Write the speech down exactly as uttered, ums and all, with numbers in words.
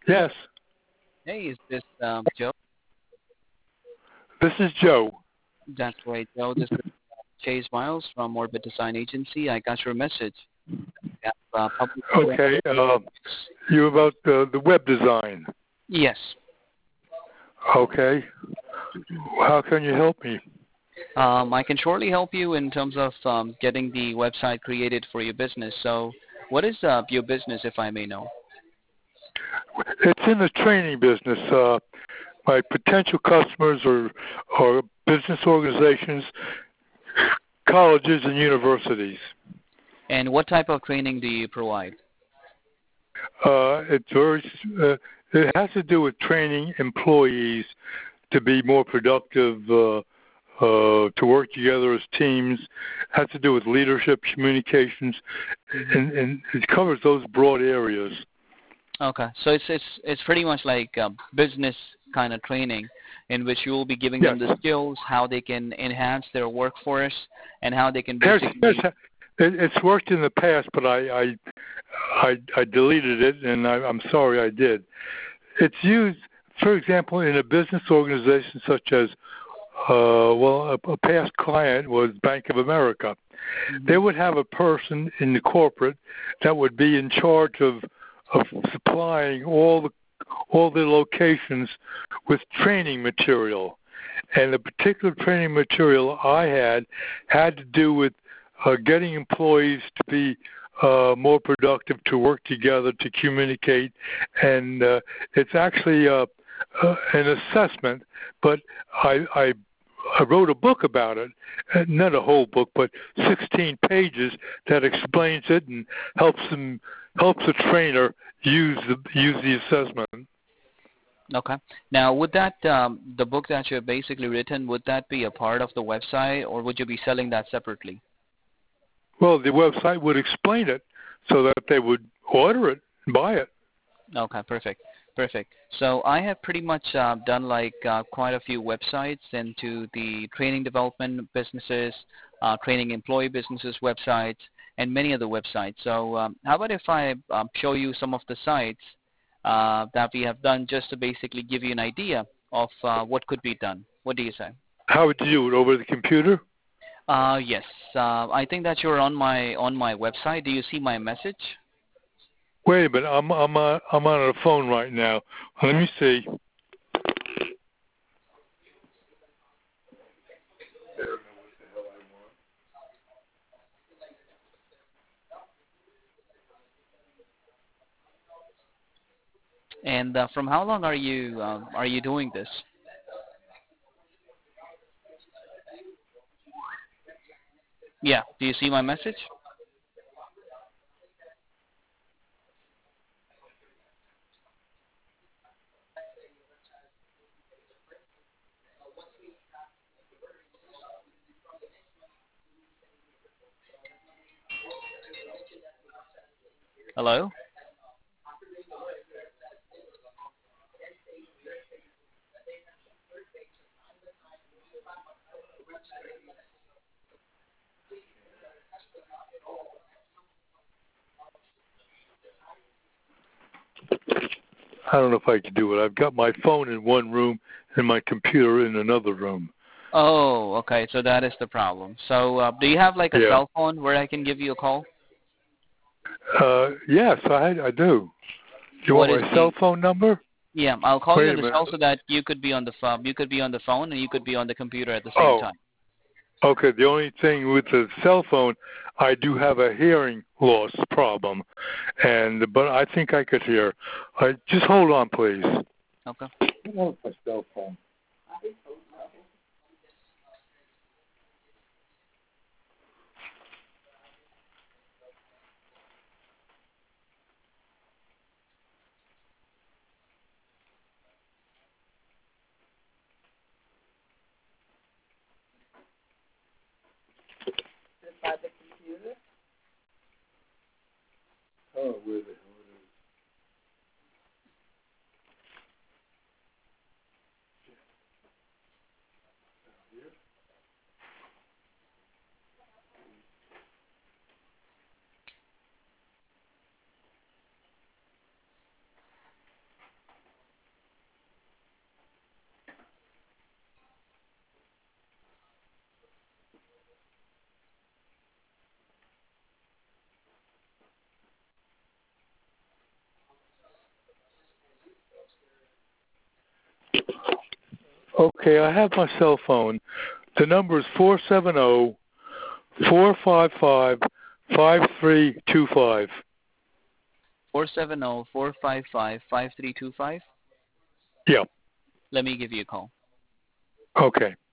Yes, Hey, is this um, Joe? this is Joe. That's right, Joe. This is Chase Miles from Orbit Design Agency. I got your message. Yeah, uh, public. Okay, uh, you about the, the web design. Yes. Okay, how can you help me? Um, I can surely help you in terms of um, getting the website created for your business. So, what is uh, your business, if I may know? It's in the training business. Uh, my potential customers are, are business organizations, colleges, and universities. And what type of training do you provide? Uh, it's very, uh, it has to do with training employees to be more productive, uh, uh, to work together as teams. It has to do with leadership, communications, Hmm. and, and it covers those broad areas. Okay, so it's it's it's pretty much like uh, business kind of training, in which you will be giving Yes. them the skills, how they can enhance their workforce, and how they can There's, there's, basically. it, it's worked in the past, but I, I, I, I deleted it, and I, I'm sorry I did. It's used, for example, in a business organization such as, uh, well, a, a past client was Bank of America. They Hmm. would have a person in the corporate that would be in charge of of supplying all the all the locations with training material. And the particular training material I had had to do with uh, getting employees to be uh, more productive, to work together, to communicate, and uh, it's actually uh, uh, an assessment. But I, I I wrote a book about it, uh, not a whole book, but sixteen pages that explains it and helps them helps the trainer use the use the assessment. Okay. Now, would that um, the book that you've basically written, would that be a part of the website, or would you be selling that separately? Well, the website would explain it so that they would order it and buy it. Okay, perfect, perfect. So I have pretty much uh, done like uh, quite a few websites into the training development businesses, uh, training employee businesses websites, and many other websites. So um, how about if I um, show you some of the sites uh, that we have done just to basically give you an idea of uh, what could be done? What do you say? How would you do it over the computer? Uh, yes, uh, I think that you're on my on my website. Do you see my message? Wait a minute, I'm I'm on, I'm on a phone right now. Let me see. And uh, from how long are you uh, are you doing this? Yeah. Do you see my message? Hello? I don't know if I can do it. I've got my phone in one room and my computer in another room. Oh, okay. So that is the problem. So uh, do you have like a Yeah. cell phone where I can give you a call? Uh, yes, I I do. Do you want What is my cell the? phone number? Yeah, I'll call you Wait on a the minute. cell so that you could be on the phone. You could be on the phone and you could be on the computer at the same Oh, time. okay. The only thing with the cell phone, I do have a hearing loss problem, and but I think I could hear. Uh, just hold on, please. Okay. What's my cell phone? Oh, where the hell it is? Okay, I have my cell phone. The number is four seven zero, four five five, five three two five. four seven zero, four five five, five three two five? Yeah. Let me give you a call. Okay.